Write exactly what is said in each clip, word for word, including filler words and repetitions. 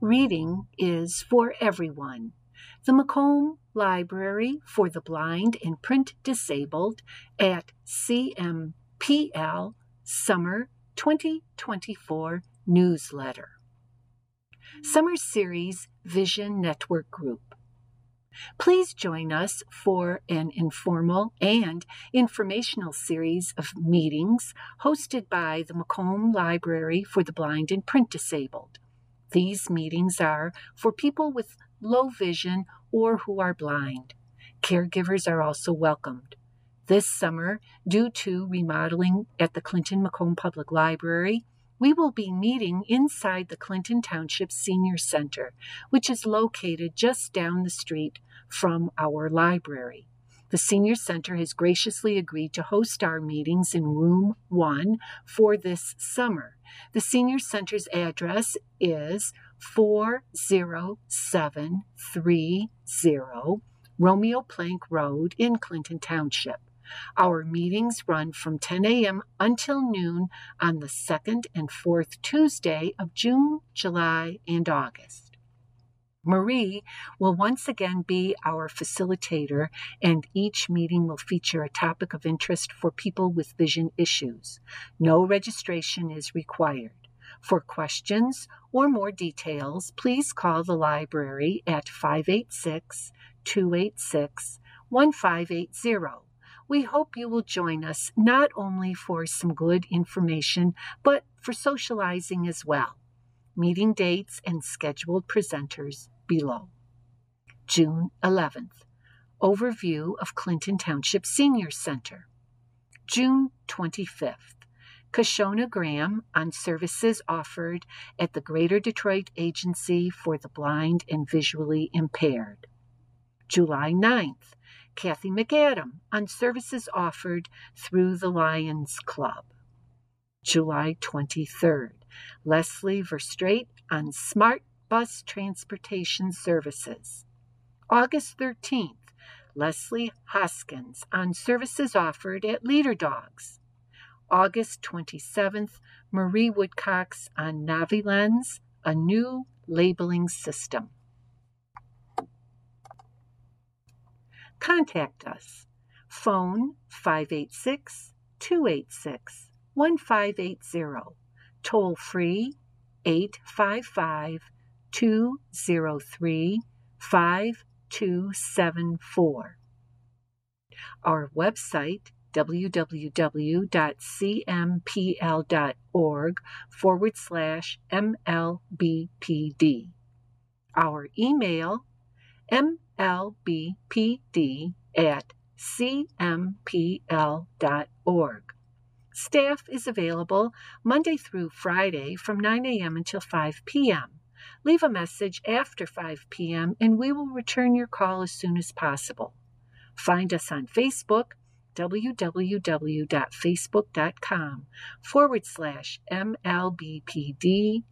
Reading is for everyone. The Macomb Library for the Blind and Print Disabled at C M P L Summer twenty twenty-four Newsletter. Summer Series Vision Network Group. Please join us for an informal and informational series of meetings hosted by the Macomb Library for the Blind and Print Disabled. These meetings are for people with low vision or who are blind. Caregivers are also welcomed. This summer, due to remodeling at the Clinton Macomb Public Library, we will be meeting inside the Clinton Township Senior Center, which is located just down the street from our library. The Senior Center has graciously agreed to host our meetings in Room one for this summer. The Senior Center's address is four oh seven three oh Romeo Plank Road in Clinton Township. Our meetings run from ten a.m. until noon on the second and fourth Tuesday of June, July, and August. Marie will once again be our facilitator, and each meeting will feature a topic of interest for people with vision issues. No registration is required. For questions or more details, please call the library at five eight six, two eight six, one five eight zero. We hope you will join us not only for some good information, but for socializing as well. Meeting dates and scheduled presenters below. June eleventh, Overview of Clinton Township Senior Center. June twenty-fifth, Kashona Graham on services offered at the Greater Detroit Agency for the Blind and Visually Impaired. July ninth, Kathy McAdam on services offered through the Lions Club. July twenty-third, Leslie Verstrate on Smart Bus Transportation Services. August thirteenth, Leslie Hoskins on services offered at Leader Dogs. August twenty-seventh, Marie Woodcox on NaviLens, a new labeling system. Contact us. Phone five eight six, two eight six, one five eight zero. Toll free eight five five, two zero three, five two seven four. Our website, www.cmpl.org forward slash MLBPD. Our email, mlbpd at cmpl.org. Staff is available Monday through Friday from nine a.m. until five p.m. Leave a message after five p.m. and we will return your call as soon as possible. Find us on Facebook, www.facebook.com forward slash MLBPD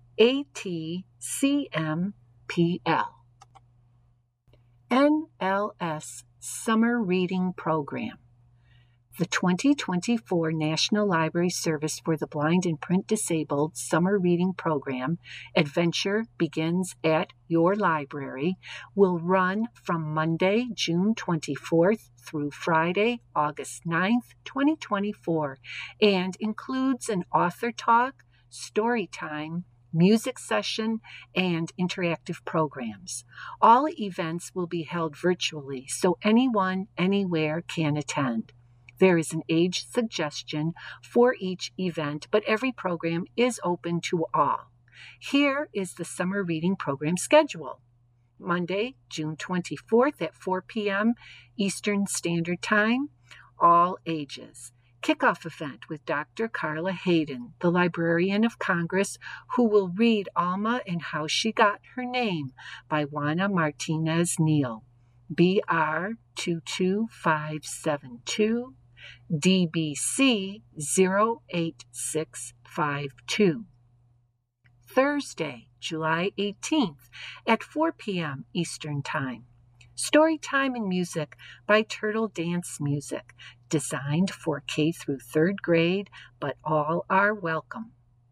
ATCMPL. N L S Summer Reading Program. The twenty twenty-four National Library Service for the Blind and Print Disabled Summer Reading Program, Adventure Begins at Your Library, will run from Monday, June twenty-fourth through Friday, August ninth, twenty twenty-four, and includes an author talk, story time, music session, and interactive programs. All events will be held virtually, so anyone, anywhere can attend. There is an age suggestion for each event, but every program is open to all. Here is the summer reading program schedule. Monday, June twenty-fourth at four p.m. Eastern Standard Time, all ages. Kickoff event with Doctor Carla Hayden, the Librarian of Congress, who will read Alma and How She Got Her Name by Juana Martinez Neal. B R two two five seven two, D B C zero eight six five two. Thursday, July eighteenth at four p.m. Eastern Time. Story time and music by Turtle Dance Music, designed for K through third grade, but all are welcome.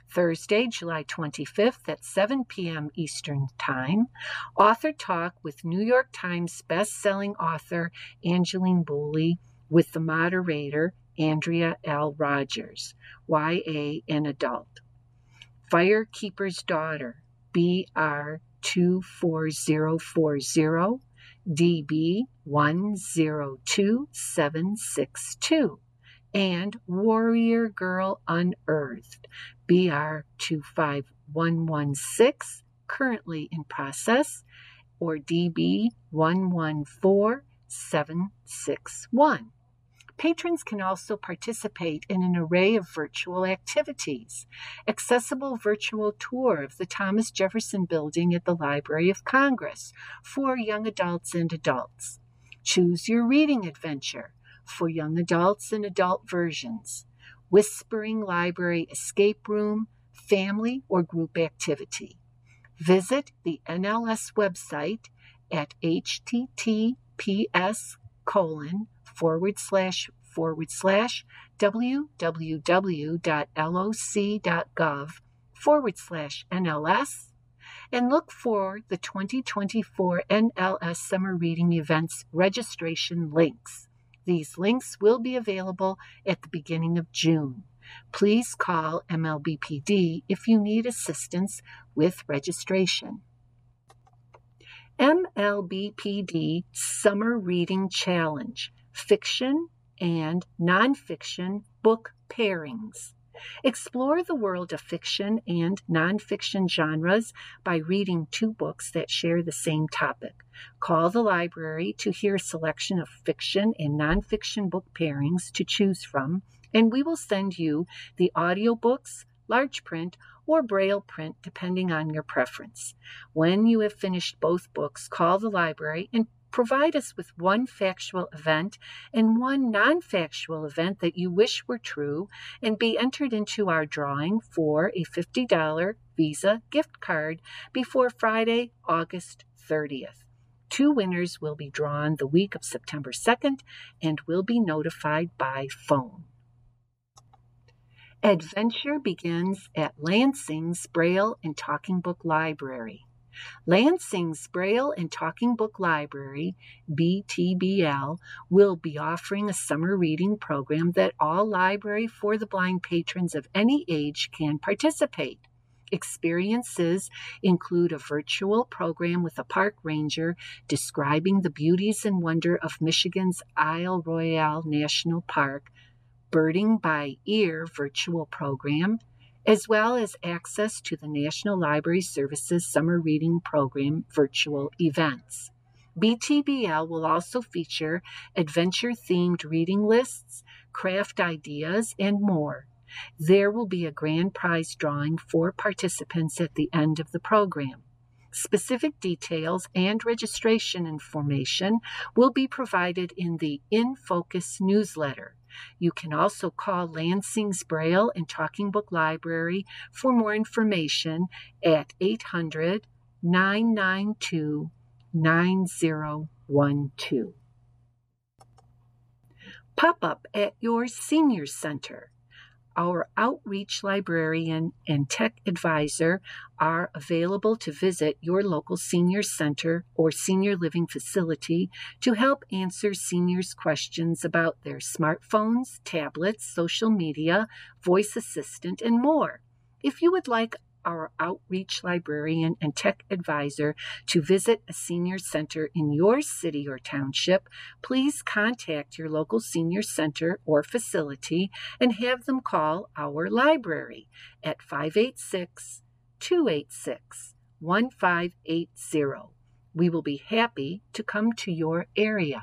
Thursday, July twenty-fifth at seven p.m. Eastern Time, Author Talk with New York Times best-selling author Angeline Boulley with the moderator Andrea L. Rogers, Y A and adult. Firekeeper's Daughter, B R two four zero four zero, D B one zero two seven six two. And Warrior Girl Unearthed, B R two five one one six, currently in process, or D B one one four seven six one. Patrons can also participate in an array of virtual activities. Accessible virtual tour of the Thomas Jefferson Building at the Library of Congress for young adults and adults. Choose your reading adventure for young adults and adult versions. Whispering Library Escape Room, family or group activity. Visit the N L S website at https colon forward slash forward slash www.loc.gov forward slash NLS and look for the twenty twenty-four N L S Summer Reading Events registration links. These links will be available at the beginning of June. Please call M L B P D if you need assistance with registration. M L B P D Summer Reading Challenge, Fiction and Nonfiction Book Pairings. Explore the world of fiction and nonfiction genres by reading two books that share the same topic. Call the library to hear a selection of fiction and nonfiction book pairings to choose from, and we will send you the audiobooks, large print, or braille print depending on your preference. When you have finished both books, call the library and provide us with one factual event and one non-factual event that you wish were true and be entered into our drawing for a fifty dollars Visa gift card before Friday, August thirtieth. Two winners will be drawn the week of September second and will be notified by phone. Adventure begins at Lansing's Braille and Talking Book Library. Lansing's Braille and Talking Book Library, B T B L, will be offering a summer reading program that all Library for the Blind patrons of any age can participate. Experiences include a virtual program with a park ranger describing the beauties and wonder of Michigan's Isle Royale National Park, Birding by Ear virtual program, as well as access to the National Library Services Summer Reading Program virtual events. B T B L will also feature adventure-themed reading lists, craft ideas, and more. There will be a grand prize drawing for participants at the end of the program. Specific details and registration information will be provided in the In Focus newsletter. You can also call Lansing's Braille and Talking Book Library for more information at eight hundred, nine nine two, nine zero one two. Pop-up at your senior center. Our outreach librarian and tech advisor are available to visit your local senior center or senior living facility to help answer seniors' questions about their smartphones, tablets, social media, voice assistant, and more. If you would like our outreach librarian and tech advisor to visit a senior center in your city or township, please contact your local senior center or facility and have them call our library at five eight six, two eight six, one five eight zero. We will be happy to come to your area.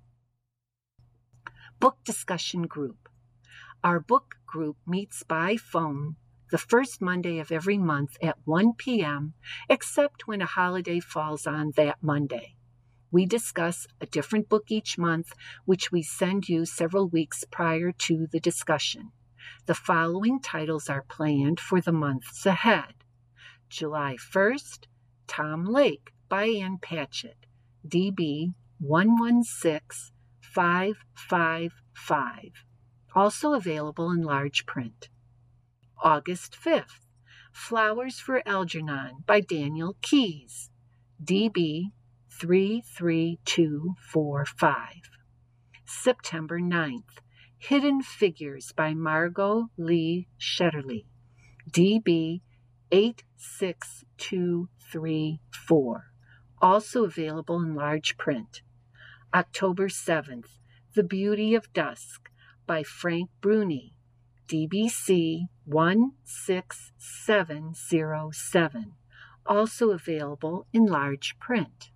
Book Discussion Group. Our book group meets by phone the first Monday of every month at one p.m., except when a holiday falls on that Monday. We discuss a different book each month, which we send you several weeks prior to the discussion. The following titles are planned for the months ahead. July first, Tom Lake by Ann Patchett, D B one one six five five five, also available in large print. August fifth, Flowers for Algernon by Daniel Keyes, D B three three two four five. September ninth, Hidden Figures by Margot Lee Shetterly, D B eight six two three four, also available in large print. October seventh, The Beauty of Dusk by Frank Bruni, D B C one six seven zero seven, also available in large print.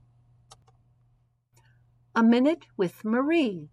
A Minute with Marie.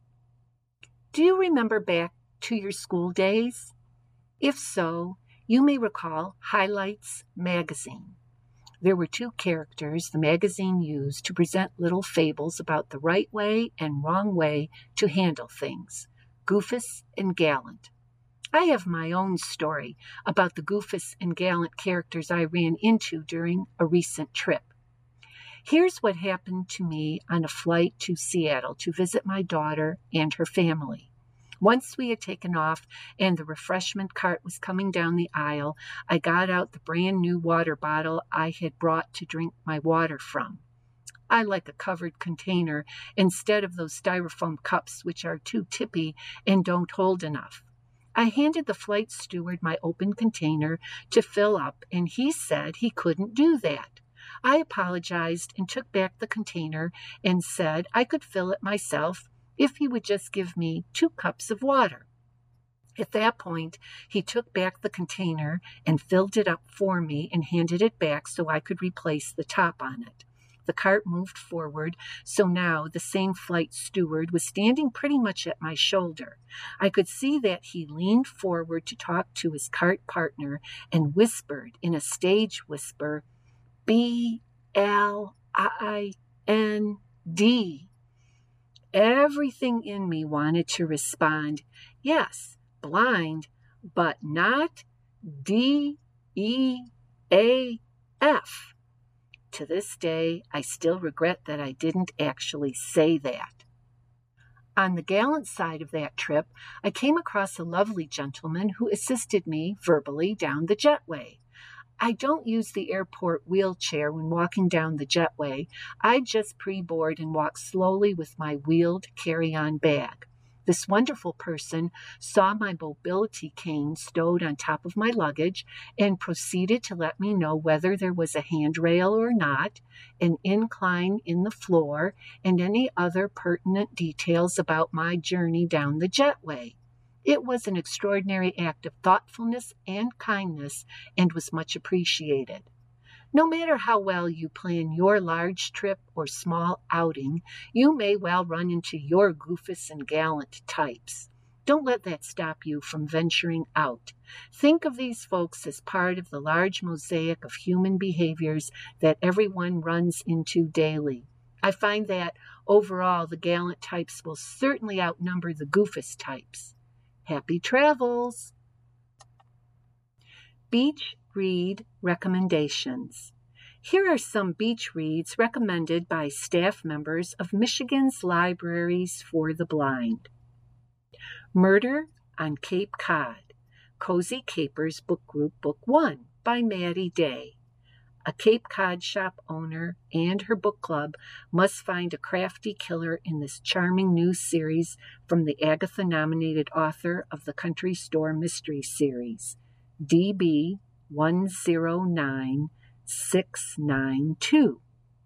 Do you remember back to your school days? If so, you may recall Highlights magazine. There were two characters the magazine used to present little fables about the right way and wrong way to handle things, Goofus and Gallant. I have my own story about the Goofus and Gallant characters I ran into during a recent trip. Here's what happened to me on a flight to Seattle to visit my daughter and her family. Once we had taken off and the refreshment cart was coming down the aisle, I got out the brand new water bottle I had brought to drink my water from. I like a covered container instead of those styrofoam cups which are too tippy and don't hold enough. I handed the flight steward my open container to fill up, and he said he couldn't do that. I apologized and took back the container and said I could fill it myself if he would just give me two cups of water. At that point, he took back the container and filled it up for me and handed it back so I could replace the top on it. The cart moved forward, so now the same flight steward was standing pretty much at my shoulder. I could see that he leaned forward to talk to his cart partner and whispered in a stage whisper, B L I N D. Everything in me wanted to respond, yes, blind, but not D E A F. To this day, I still regret that I didn't actually say that. On the Gallant side of that trip, I came across a lovely gentleman who assisted me verbally down the jetway. I don't use the airport wheelchair when walking down the jetway. I just pre-board and walk slowly with my wheeled carry-on bag. This wonderful person saw my mobility cane stowed on top of my luggage and proceeded to let me know whether there was a handrail or not, an incline in the floor, and any other pertinent details about my journey down the jetway. It was an extraordinary act of thoughtfulness and kindness and was much appreciated. No matter how well you plan your large trip or small outing, you may well run into your Goofus and Gallant types. Don't let that stop you from venturing out. Think of these folks as part of the large mosaic of human behaviors that everyone runs into daily. I find that overall the Gallant types will certainly outnumber the Goofus types. Happy travels! Beach Read Recommendations. Here are some beach reads recommended by staff members of Michigan's Libraries for the Blind. Murder on Cape Cod, Cozy Capers Book Group Book one by Maddie Day. A Cape Cod shop owner and her book club must find a crafty killer in this charming new series from the Agatha-nominated author of the Country Store Mystery Series, D B one zero nine six nine two.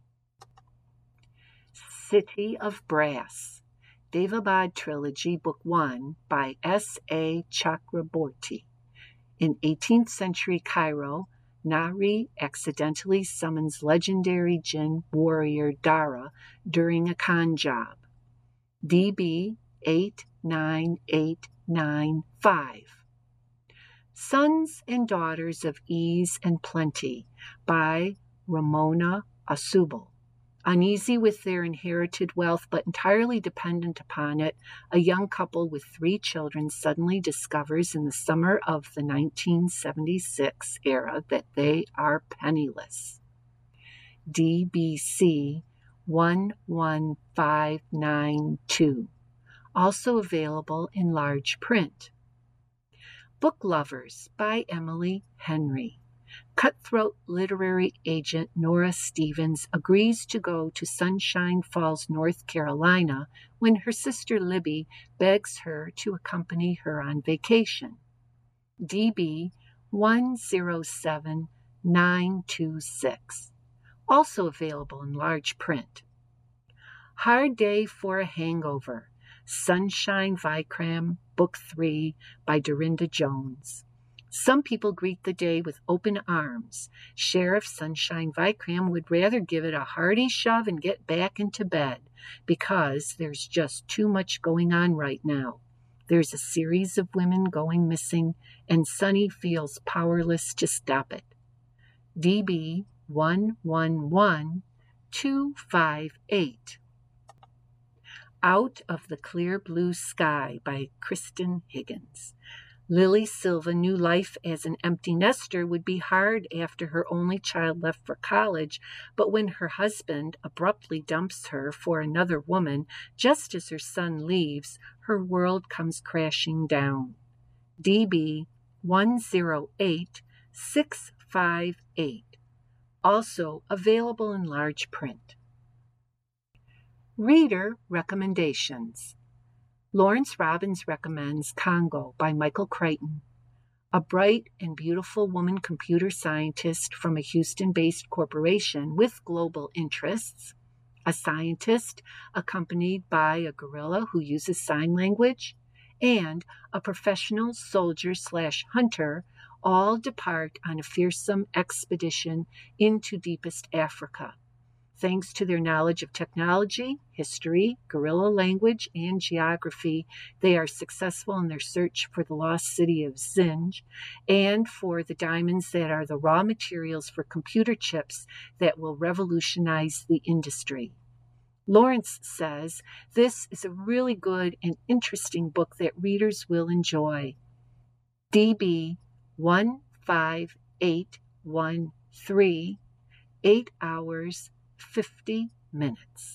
City of Brass, Devabad Trilogy Book one by S A Chakraborty. In eighteenth century Cairo, Nahri accidentally summons legendary jinn warrior Dara during a con job. D B eight nine eight nine five. Sons and Daughters of Ease and Plenty by Ramona Asubel. Uneasy with their inherited wealth but entirely dependent upon it, a young couple with three children suddenly discovers in the summer of the nineteen seventy-six era that they are penniless. D B C one one five nine two, also available in large print. Book Lovers by Emily Henry. Cutthroat literary agent Nora Stevens agrees to go to Sunshine Falls, North Carolina, when her sister Libby begs her to accompany her on vacation. D B one zero seven nine two six. Also available in large print. Hard Day for a Hangover, Sunshine Vikram, Book three by Dorinda Jones. Some people greet the day with open arms. Sheriff Sunshine Vikram would rather give it a hearty shove and get back into bed, because there's just too much going on right now. There's a series of women going missing, and Sunny feels powerless to stop it. D B one one one two five eight. Out of the Clear Blue Sky by Kristen Higgins. Lily Silva knew life as an empty nester would be hard after her only child left for college, but when her husband abruptly dumps her for another woman just as her son leaves, her world comes crashing down. D B one zero eight six five eight. Also available in large print. Reader recommendations. Lawrence Robbins recommends Congo by Michael Crichton. A bright and beautiful woman computer scientist from a Houston-based corporation with global interests, a scientist accompanied by a gorilla who uses sign language, and a professional soldier slash hunter all depart on a fearsome expedition into deepest Africa. Thanks to their knowledge of technology, history, guerrilla language, and geography, they are successful in their search for the lost city of Zinj and for the diamonds that are the raw materials for computer chips that will revolutionize the industry. Lawrence says this is a really good and interesting book that readers will enjoy. D B one five eight one three, eight hours, fifty minutes.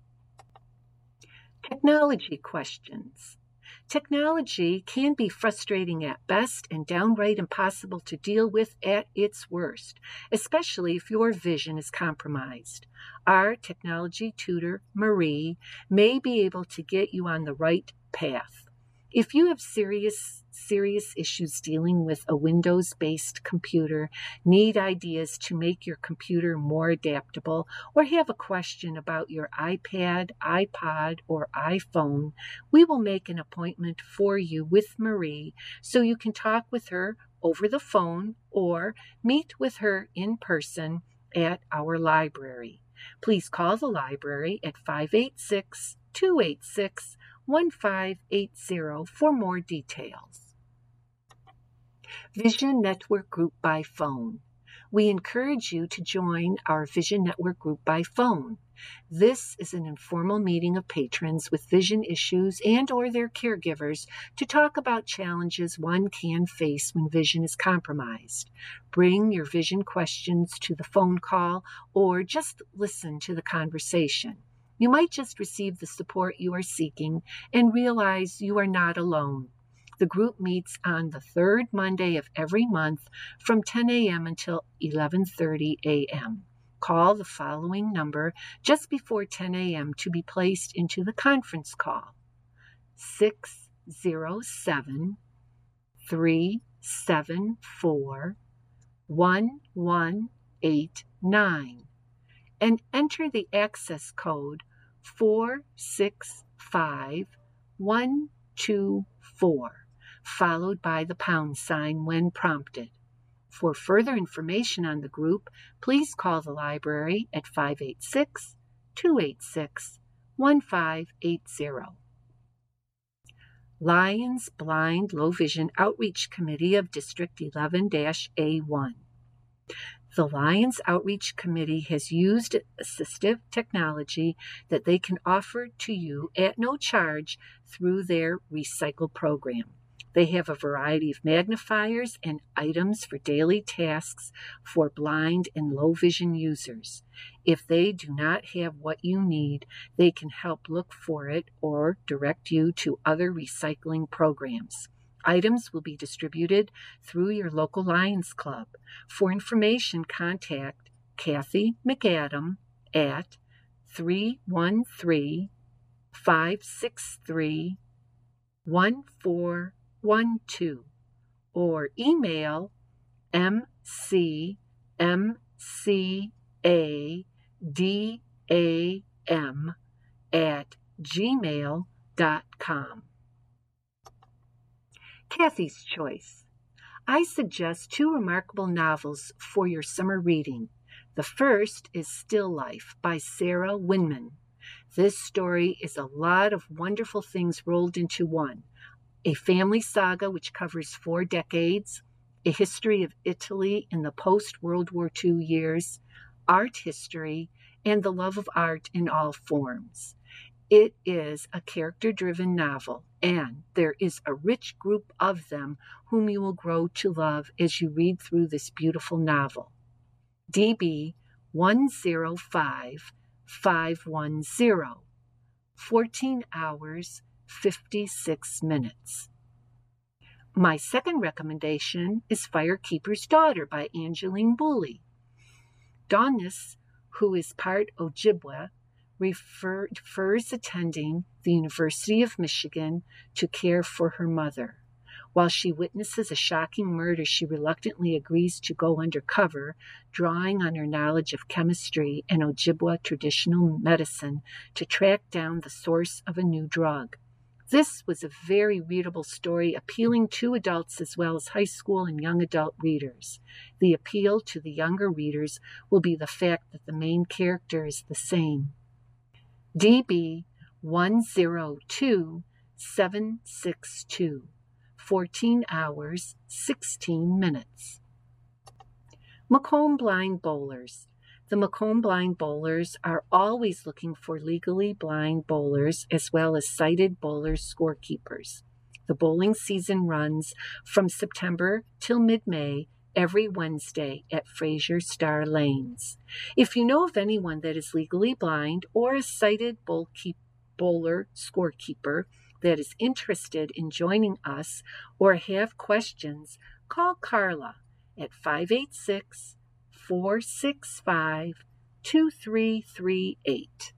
Technology questions. Technology can be frustrating at best and downright impossible to deal with at its worst, especially if your vision is compromised. Our technology tutor, Marie, may be able to get you on the right path. If you have serious serious issues dealing with a Windows-based computer, need ideas to make your computer more adaptable, or have a question about your iPad, iPod, or iPhone, we will make an appointment for you with Marie so you can talk with her over the phone or meet with her in person at our library. Please call the library at five eight six, two eight six, one five eight zero for more details. Vision Network Group by Phone. We encourage you to join our Vision Network Group by Phone. This is an informal meeting of patrons with vision issues and or their caregivers to talk about challenges one can face when vision is compromised. Bring your vision questions to the phone call or just listen to the conversation. You might just receive the support you are seeking and realize you are not alone. The group meets on the third Monday of every month from ten a.m. until eleven thirty a.m. Call the following number just before ten a.m. to be placed into the conference call: six zero seven, three seven four, one one eight nine and enter the access code four six five one two four. Followed by the pound sign when prompted. For further information on the group, please call the library at five eight six, two eight six, one five eight zero. Lions Blind Low Vision Outreach Committee of District eleven A one. The Lions Outreach Committee has used assistive technology that they can offer to you at no charge through their Recycle program. They have a variety of magnifiers and items for daily tasks for blind and low vision users. If they do not have what you need, they can help look for it or direct you to other recycling programs. Items will be distributed through your local Lions Club. For information, contact Kathy McAdam at three one three, five six three, one four one two or email mcmcadam at gmail dot com. Kathy's Choice. I suggest two remarkable novels for your summer reading. The first is Still Life by Sarah Winman. This story is a lot of wonderful things rolled into one. A family saga which covers four decades, a history of Italy in the post-World War Two years, art history, and the love of art in all forms. It is a character-driven novel, and there is a rich group of them whom you will grow to love as you read through this beautiful novel. D B one zero five five one zero, fourteen hours, fifty-six minutes. My second recommendation is Firekeeper's Daughter by Angeline Boulley. Dawness, who is part Ojibwe, refer, prefers attending the University of Michigan to care for her mother. While she witnesses a shocking murder, she reluctantly agrees to go undercover, drawing on her knowledge of chemistry and Ojibwe traditional medicine to track down the source of a new drug. This was a very readable story, appealing to adults as well as high school and young adult readers. The appeal to the younger readers will be the fact that the main character is the same. D B one zero two seven six two, fourteen hours, sixteen minutes. Macomb Blind Bowlers. The Macomb Blind Bowlers are always looking for legally blind bowlers as well as sighted bowlers scorekeepers. The bowling season runs from September till mid-May every Wednesday at Fraser Star Lanes. If you know of anyone that is legally blind or a sighted bowl keep, bowler scorekeeper that is interested in joining us or have questions, call Carla at five eight six, four six five, two three three eight.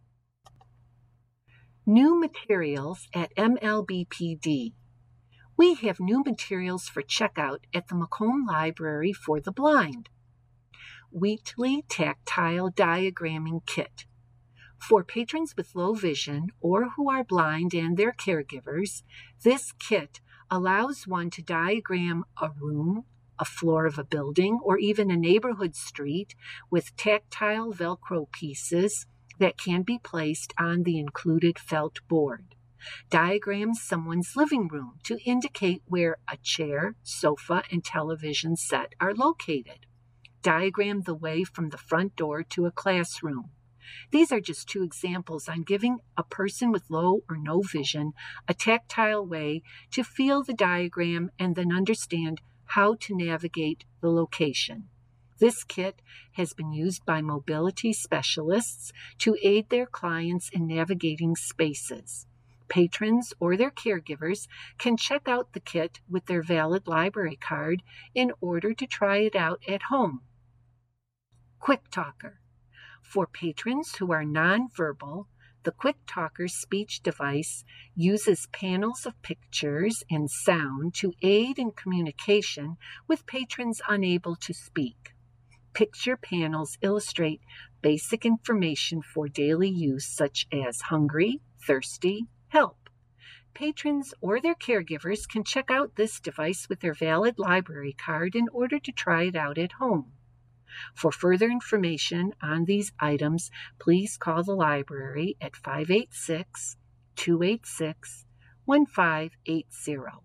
New materials at M L B P D. We have new materials for checkout at the Macomb Library for the Blind. Wheatley Tactile Diagramming Kit. For patrons with low vision or who are blind and their caregivers, this kit allows one to diagram a room, a floor of a building, or even a neighborhood street with tactile Velcro pieces that can be placed on the included felt board. Diagram someone's living room to indicate where a chair, sofa, and television set are located. Diagram the way from the front door to a classroom. These are just two examples on giving a person with low or no vision a tactile way to feel the diagram and then understand how to navigate the location. This kit has been used by mobility specialists to aid their clients in navigating spaces. Patrons or their caregivers can check out the kit with their valid library card in order to try it out at home. Quick Talker. For patrons who are nonverbal, the Quick Talker speech device uses panels of pictures and sound to aid in communication with patrons unable to speak. Picture panels illustrate basic information for daily use such as hungry, thirsty, help. Patrons or their caregivers can check out this device with their valid library card in order to try it out at home. For further information on these items, please call the library at five eight six, two eight six, one five eight zero.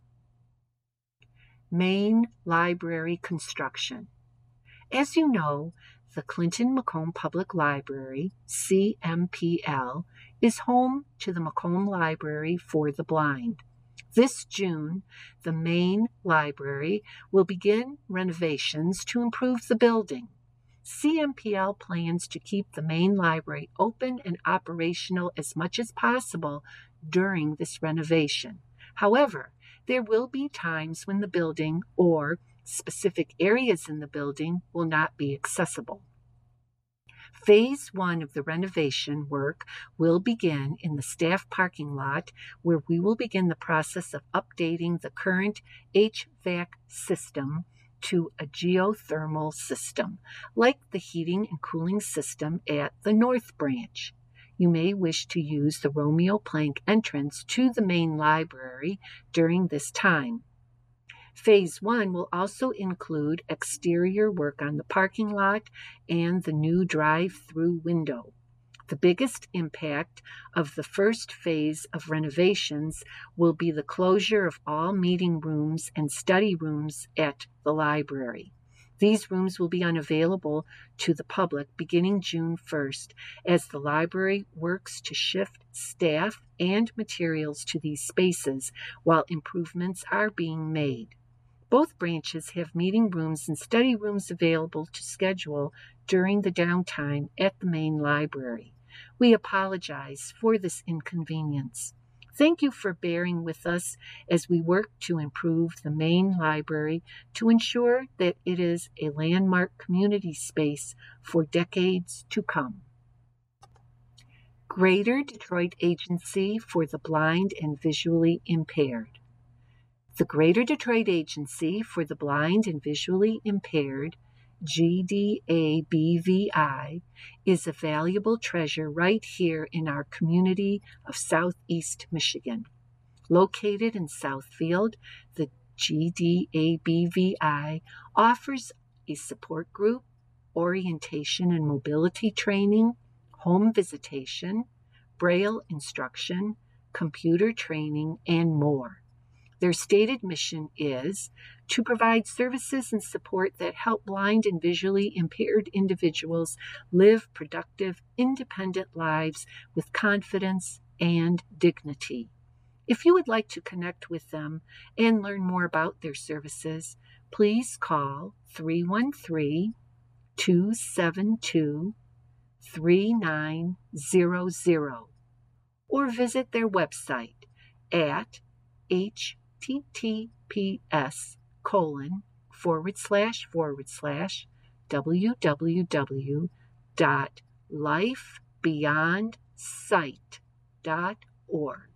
Main Library Construction. As you know, the Clinton Macomb Public Library, C M P L, is home to the Macomb Library for the Blind. This June, the main library will begin renovations to improve the building. C M P L plans to keep the main library open and operational as much as possible during this renovation. However, There will be times when the building or specific areas in the building will not be accessible. Phase one of the renovation work will begin in the staff parking lot, where we will begin the process of updating the current H V A C system to a geothermal system, like the heating and cooling system at the North Branch. You may wish to use the Romeo Plank entrance to the main library during this time. Phase one will also include exterior work on the parking lot and the new drive-through window. The biggest impact of the first phase of renovations will be the closure of all meeting rooms and study rooms at the library. These rooms will be unavailable to the public beginning June first, as the library works to shift staff and materials to these spaces while improvements are being made. Both branches have meeting rooms and study rooms available to schedule during the downtime at the main library. We apologize for this inconvenience. Thank you for bearing with us as we work to improve the main library to ensure that it is a landmark community space for decades to come. Greater Detroit Agency for the Blind and Visually Impaired. The Greater Detroit Agency for the Blind and Visually Impaired, G D A B V I, is a valuable treasure right here in our community of Southeast Michigan. Located in Southfield, the G D A B V I offers a support group, orientation and mobility training, home visitation, Braille instruction, computer training, and more. Their stated mission is to provide services and support that help blind and visually impaired individuals live productive, independent lives with confidence and dignity. If you would like to connect with them and learn more about their services, please call three one three, two seven two, three nine zero zero or visit their website at h T T P S colon forward slash forward slash www dot lifebeyondsight dot org.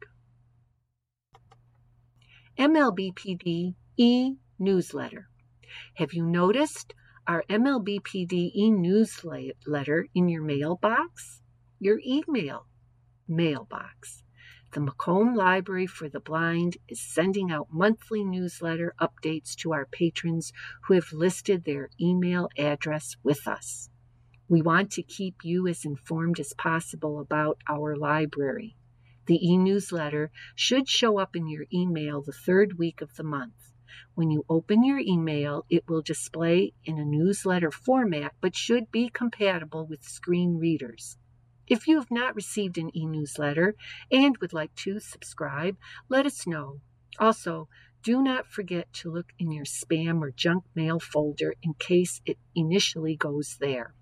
M L B P D e-newsletter. Have you noticed our M L B P D e-newsletter in your mailbox? Your email mailbox. The Macomb Library for the Blind is sending out monthly newsletter updates to our patrons who have listed their email address with us. We want to keep you as informed as possible about our library. The e-newsletter should show up in your email the third week of the month. When you open your email, it will display in a newsletter format, but should be compatible with screen readers. If you have not received an e-newsletter and would like to subscribe, let us know. Also, do not forget to look in your spam or junk mail folder in case it initially goes there.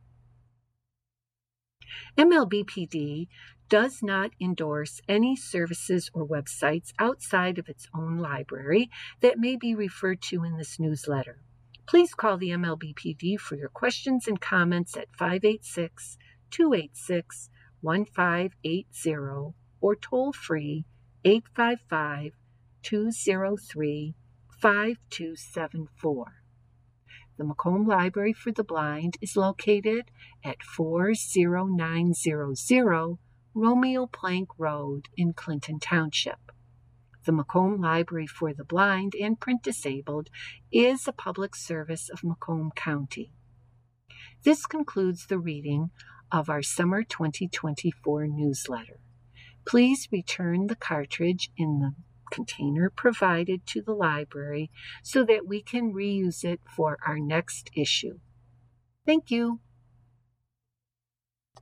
M L B P D does not endorse any services or websites outside of its own library that may be referred to in this newsletter. Please call the M L B P D for your questions and comments at five eight six, two eight six, one five eight zero or toll free eight five five, two zero three, five two seven four. The Macomb Library for the Blind is located at four zero nine zero zero Romeo Plank Road in Clinton Township. The Macomb Library for the Blind and Print Disabled is a public service of Macomb County. This concludes the reading of our Summer twenty twenty-four newsletter. Please return the cartridge in the container provided to the library so that we can reuse it for our next issue. Thank you.